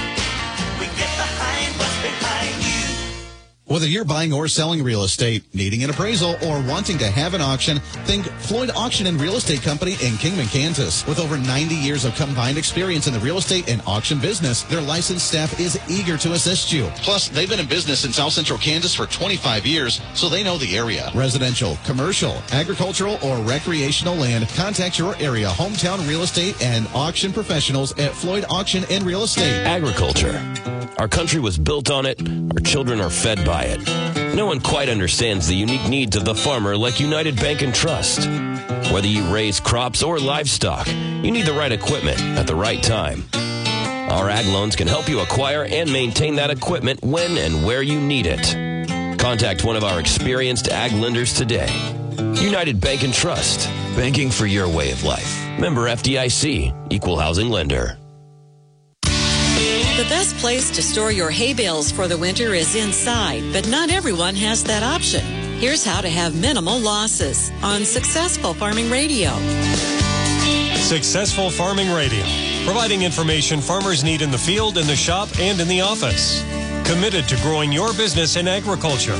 Whether you're buying or selling real estate, needing an appraisal, or wanting to have an auction, think Floyd Auction and Real Estate Company in Kingman, Kansas. With over ninety years of combined experience in the real estate and auction business, their licensed staff is eager to assist you. Plus, they've been in business in South Central Kansas for twenty-five years, so they know the area. Residential, commercial, agricultural, or recreational land, contact your area hometown real estate and auction professionals at Floyd Auction and Real Estate. Agriculture. Our country was built on it. Our children are fed by it. No one quite understands the unique needs of the farmer like United Bank and Trust. Whether you raise crops or livestock, you need the right equipment at the right time. Our ag loans can help you acquire and maintain that equipment when and where you need it. Contact one of our experienced ag lenders today. United Bank and Trust. Banking for your way of life. Member F D I C. Equal housing lender. The best place to store your hay bales for the winter is inside, but not everyone has that option. Here's how to have minimal losses on Successful Farming Radio. Successful Farming Radio, providing information farmers need in the field, in the shop, and in the office. Committed to growing your business in agriculture.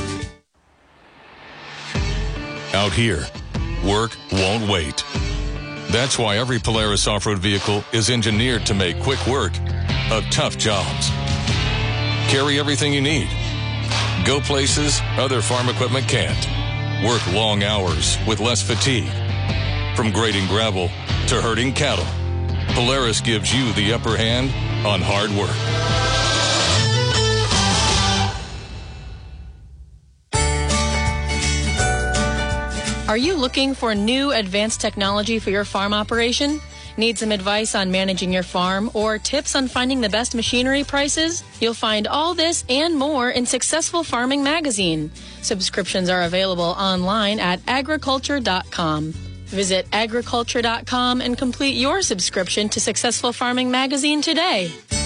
Out here, work won't wait. That's why every Polaris off-road vehicle is engineered to make quick work of tough jobs. Carry everything you need. Go places other farm equipment can't. Work long hours with less fatigue. From grading gravel to herding cattle, Polaris gives you the upper hand on hard work. Are you looking for new advanced technology for your farm operation? Need some advice on managing your farm or tips on finding the best machinery prices? You'll find all this and more in Successful Farming Magazine. Subscriptions are available online at agriculture dot com. Visit agriculture dot com and complete your subscription to Successful Farming Magazine today.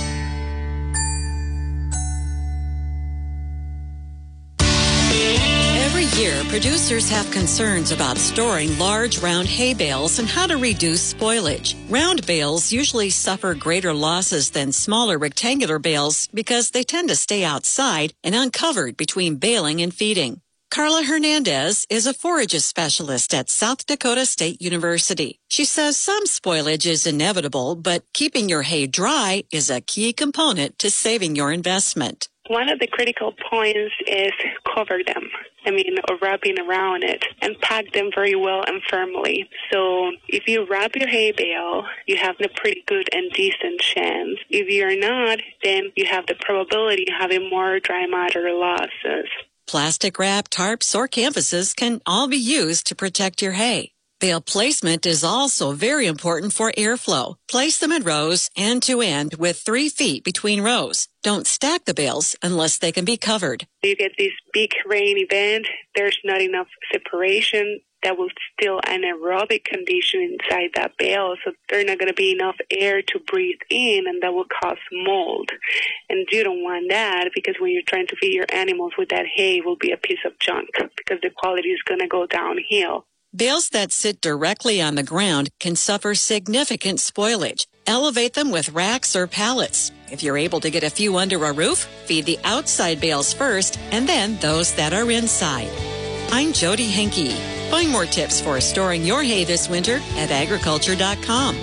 Every year, producers have concerns about storing large round hay bales and how to reduce spoilage. Round bales usually suffer greater losses than smaller rectangular bales because they tend to stay outside and uncovered between baling and feeding. Carla Hernandez is a forages specialist at South Dakota State University. She says some spoilage is inevitable, but keeping your hay dry is a key component to saving your investment. One of the critical points is cover them. I mean, or wrapping around it and pack them very well and firmly. So if you wrap your hay bale, you have a pretty good and decent chance. If you're not, then you have the probability of having more dry matter losses. Plastic wrap, tarps, or canvases can all be used to protect your hay. Bale placement is also very important for airflow. Place them in rows, end to end, with three feet between rows. Don't stack the bales unless they can be covered. You get this big rain event, there's not enough separation. That will still anaerobic condition inside that bale, so there's not going to be enough air to breathe in, and that will cause mold. And you don't want that, because when you're trying to feed your animals with that hay, it will be a piece of junk because the quality is going to go downhill. Bales that sit directly on the ground can suffer significant spoilage. elevate them with racks or pallets. If you're able to get a few under a roof, feed the outside bales first and then those that are inside. I'm Jody Henke. Find more tips for storing your hay this winter at agriculture dot com.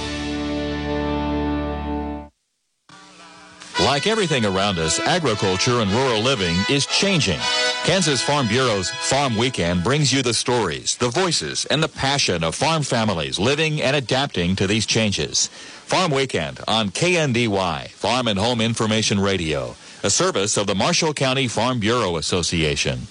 Like everything around us, agriculture and rural living is changing. Kansas Farm Bureau's Farm Weekend brings you the stories, the voices, and the passion of farm families living and adapting to these changes. Farm Weekend on K N D Y, Farm and Home Information Radio, a service of the Marshall County Farm Bureau Association.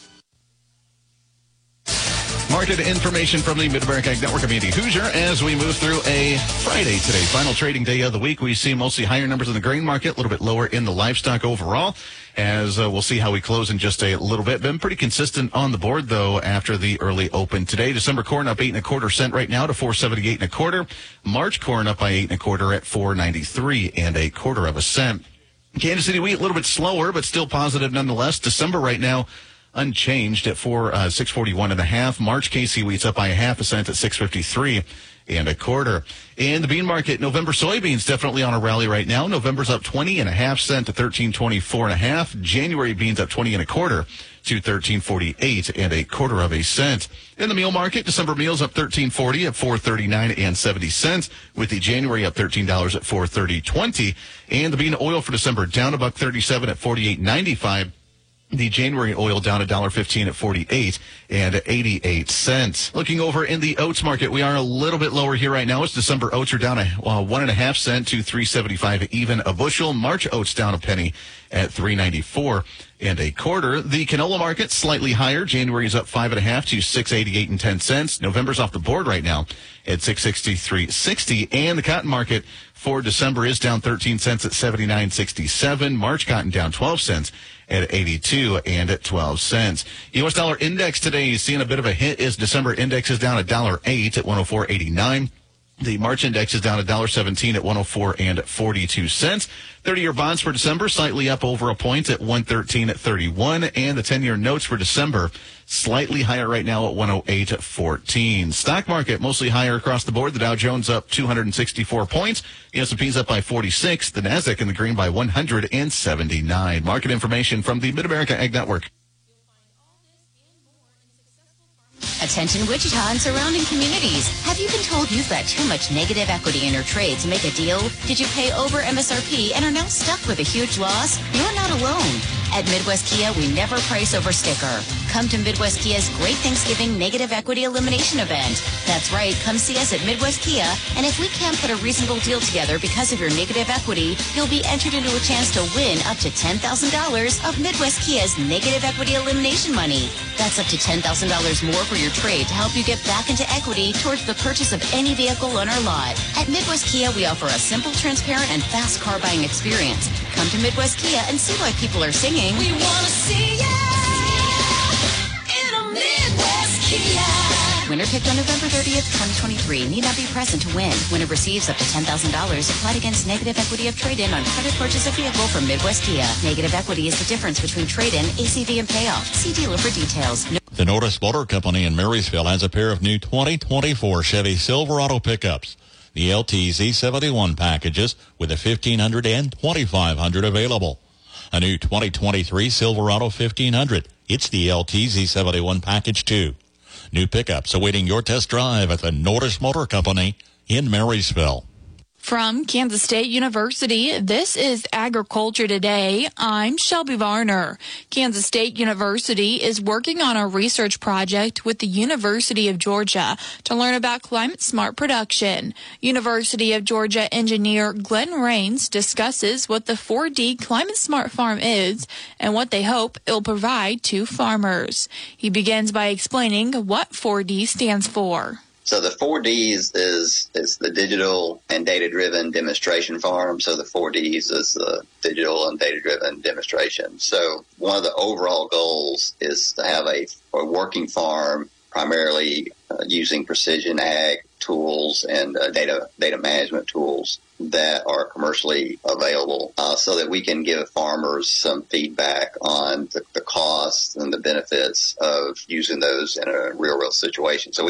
Market information from the Mid-America Ag Network. I'm Andy Hoosier. As we move through a Friday today, final trading day of the week, we see mostly higher numbers in the grain market, a little bit lower in the livestock overall. As uh, we'll see how we close in just a little bit. Been pretty consistent on the board, though, after the early open today. December corn up eight and a quarter cent right now to four seventy-eight and a quarter. March corn up by eight and a quarter at four ninety-three and a quarter of a cent. Kansas City wheat a little bit slower, but still positive nonetheless. December right now unchanged at four uh, six forty-one and a half. March K C wheat's up by a half a cent at six fifty-three and a quarter. In the bean market, November soybeans definitely on a rally right now. November's up twenty and a half cent to thirteen twenty-four and a half. January beans up twenty and a quarter to thirteen forty-eight and a quarter of a cent. In the meal market, December meals up thirteen forty at four thirty-nine and seventy cents, with the January up thirteen dollars at four thirty twenty. And the bean oil for December down a buck thirty-seven at forty-eight ninety-five. The January oil down one dollar fifteen at forty-eight and eighty-eight cents. Looking over in the oats market, we are a little bit lower here right now. It's December oats are down a uh, one and a half cent to three seventy-five even a bushel. March oats down a penny at three ninety-four and a quarter. The canola market slightly higher. January is up five and a half to six eighty-eight and ten cents. November's off the board right now at six sixty-three sixty. And the cotton market for December is down thirteen cents at seventy-nine sixty-seven. March cotton down twelve cents at eighty-two and at twelve cents. U S dollar index today is seeing a bit of a hit as December index is down one dollar eight at one oh four eighty-nine. The March index is down one dollar seventeen at one oh four and forty-two cents. thirty-year bonds for December slightly up over a point at one thirteen at thirty-one. And the ten-year notes for December slightly higher right now at one oh eight fourteen. Stock market mostly higher across the board. The Dow Jones up two hundred sixty-four points. The S and P's up by forty-six. The Nasdaq in the green by one hundred seventy-nine. Market information from the Mid-America Ag Network. Attention Wichita and surrounding communities. Have you been told you've got too much negative equity in your trade to make a deal? Did you pay over M S R P and are now stuck with a huge loss? You're not alone. At Midwest Kia, we never price over sticker. Come to Midwest Kia's Great Thanksgiving Negative Equity Elimination Event. That's right, come see us at Midwest Kia, and if we can't put a reasonable deal together because of your negative equity, you'll be entered into a chance to win up to ten thousand dollars of Midwest Kia's Negative Equity Elimination money. That's up to ten thousand dollars more for your trade to help you get back into equity towards the purchase of any vehicle on our lot. At Midwest Kia, we offer a simple, transparent, and fast car buying experience. Come to Midwest Kia and see why people are singing. We want to see ya in a Midwest Kia. Winner picked on November thirtieth, twenty twenty-three. Need not be present to win. Winner receives up to ten thousand dollars applied against negative equity of trade-in on credit purchase of vehicle from Midwest Kia. Negative equity is the difference between trade-in, A C V, and payoff. See dealer for details. No- the Norris Motor Company in Marysville has a pair of new twenty twenty-four Chevy Silverado pickups. The L T Z seventy-one packages with a fifteen hundred and twenty-five hundred available. A new twenty twenty-three Silverado fifteen hundred. It's the L T Z seventy-one package too. New pickups awaiting your test drive at the Norris Motor Company in Marysville. From Kansas State University, this is Agriculture Today. I'm Shelby Varner. Kansas State University is working on a research project with the University of Georgia to learn about climate-smart production. University of Georgia engineer Glenn Rains discusses what the four D climate-smart farm is and what they hope it will provide to farmers. He begins by explaining what four D stands for. So the four Ds is is the digital and data-driven demonstration farm. So the four Ds is the digital and data-driven demonstration. So one of the overall goals is to have a, a working farm primarily uh, using precision ag tools and uh, data data management tools that are commercially available uh, so that we can give farmers some feedback on the, the costs and the benefits of using those in a real-world situation. So we can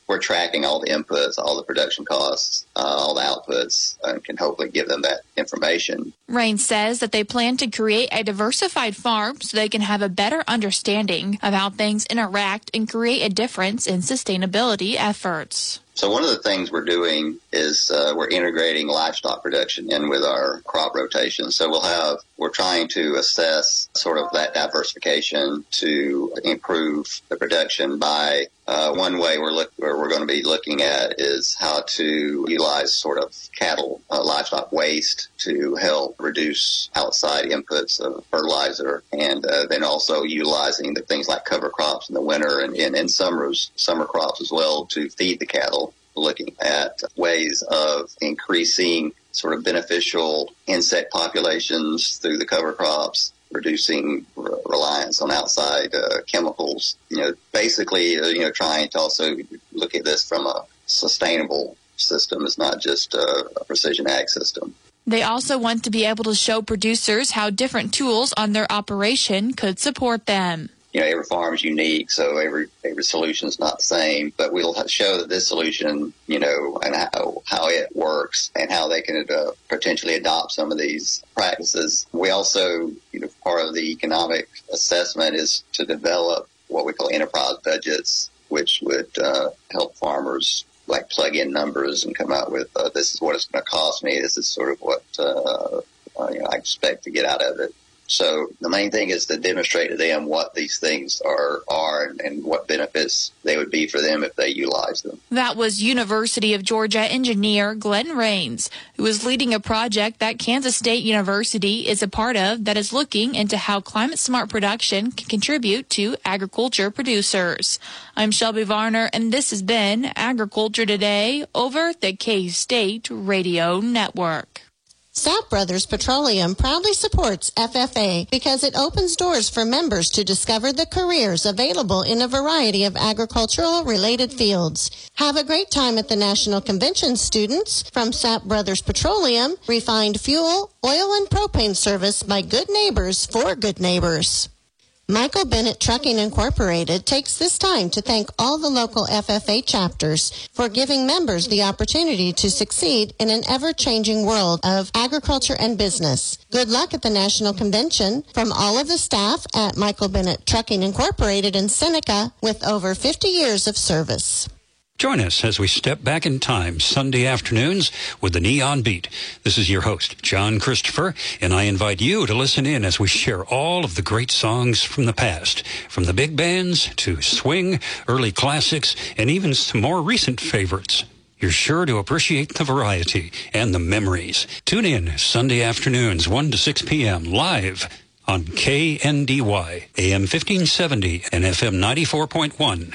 we're tracking all the inputs, all the production costs, uh, all the outputs, and can hopefully give them that information. Raines says that they plan to create a diversified farm so they can have a better understanding of how things interact and create a difference in sustainability efforts. So one of the things we're doing is uh, we're integrating livestock production in with our crop rotation. So we'll have, we're trying to assess sort of that diversification to improve the production by uh, one way we're look, where we're going to be looking at is how to utilize sort of cattle, uh, livestock waste to help reduce outside inputs of fertilizer, and uh, then also utilizing the things like cover crops in the winter and in, in summers, summer crops as well to feed the cattle. Looking at ways of increasing sort of beneficial insect populations through the cover crops, reducing re- reliance on outside uh, chemicals. You know, basically, uh, you know, trying to also look at this from a sustainable system. It's not just a, a precision ag system. They also want to be able to show producers how different tools on their operation could support them. You know, every farm is unique, so every every solution is not the same. But we'll show that this solution, you know, and how how it works and how they can uh, potentially adopt some of these practices. We also, you know, part of the economic assessment is to develop what we call enterprise budgets, which would uh, help farmers like plug in numbers and come out with uh, this is what it's going to cost me. This is sort of what uh, uh, you know, I expect to get out of it. So the main thing is to demonstrate to them what these things are, are and, and what benefits they would be for them if they utilize them. That was University of Georgia engineer Glenn Raines, who is leading a project that Kansas State University is a part of that is looking into how climate-smart production can contribute to agriculture producers. I'm Shelby Varner, and this has been Agriculture Today over the K-State Radio Network. Sapp Brothers Petroleum proudly supports F F A because it opens doors for members to discover the careers available in a variety of agricultural-related fields. Have a great time at the National Convention, students. From Sapp Brothers Petroleum, refined fuel, oil, and propane service by good neighbors for good neighbors. Michael Bennett Trucking Incorporated takes this time to thank all the local F F A chapters for giving members the opportunity to succeed in an ever-changing world of agriculture and business. Good luck at the National Convention from all of the staff at Michael Bennett Trucking Incorporated in Seneca with over fifty years of service. Join us as we step back in time Sunday afternoons with the Neon Beat. This is your host, John Christopher, and I invite you to listen in as we share all of the great songs from the past, from the big bands to swing, early classics, and even some more recent favorites. You're sure to appreciate the variety and the memories. Tune in Sunday afternoons, one to six p.m. live on K N D Y, A M fifteen seventy and F M ninety-four point one.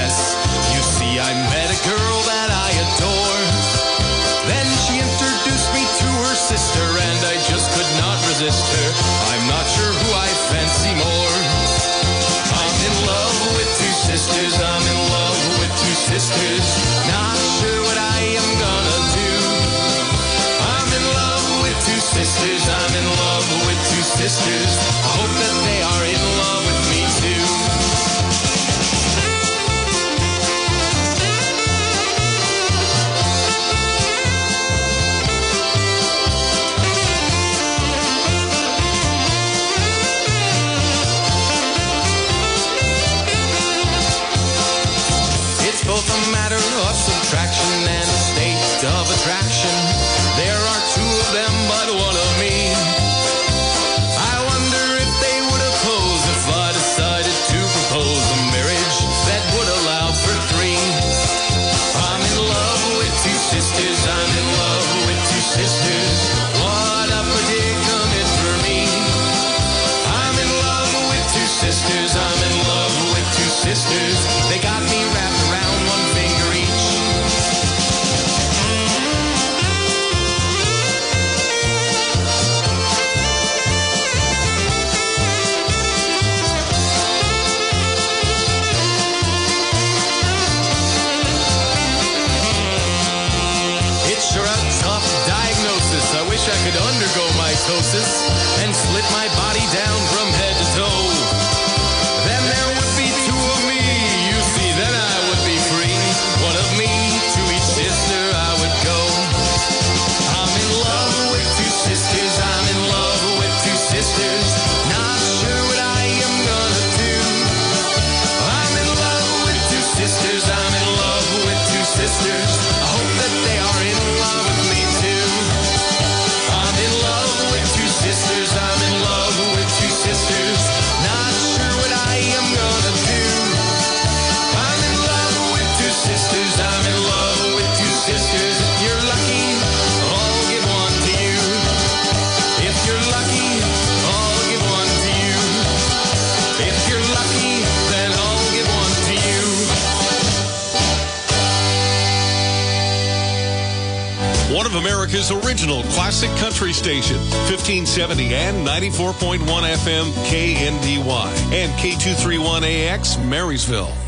You see, I met a girl that I adore. Then she introduced I could undergo mitosis and split my body down from head to toe. Then there would be two of me, you see, then I would be free. One of me, to each sister I would go. I'm in love with two sisters, I'm in love with two sisters. Not sure what I am gonna do. I'm in love with two sisters, I'm in love with two sisters. I hope that they are in love with me too. I'm in love with two sisters, I'm in love with two sisters. Not sure what I am gonna do. I'm in love with two sisters, I'm in love with two sisters. If you're lucky, I'll give one to you. If you're lucky, I'll give one to you. If you're lucky, then I'll give one to you. One of America's original classic country stations, fifteen seventy and ninety-four point one F M K N D Y and K two thirty-one A X Marysville.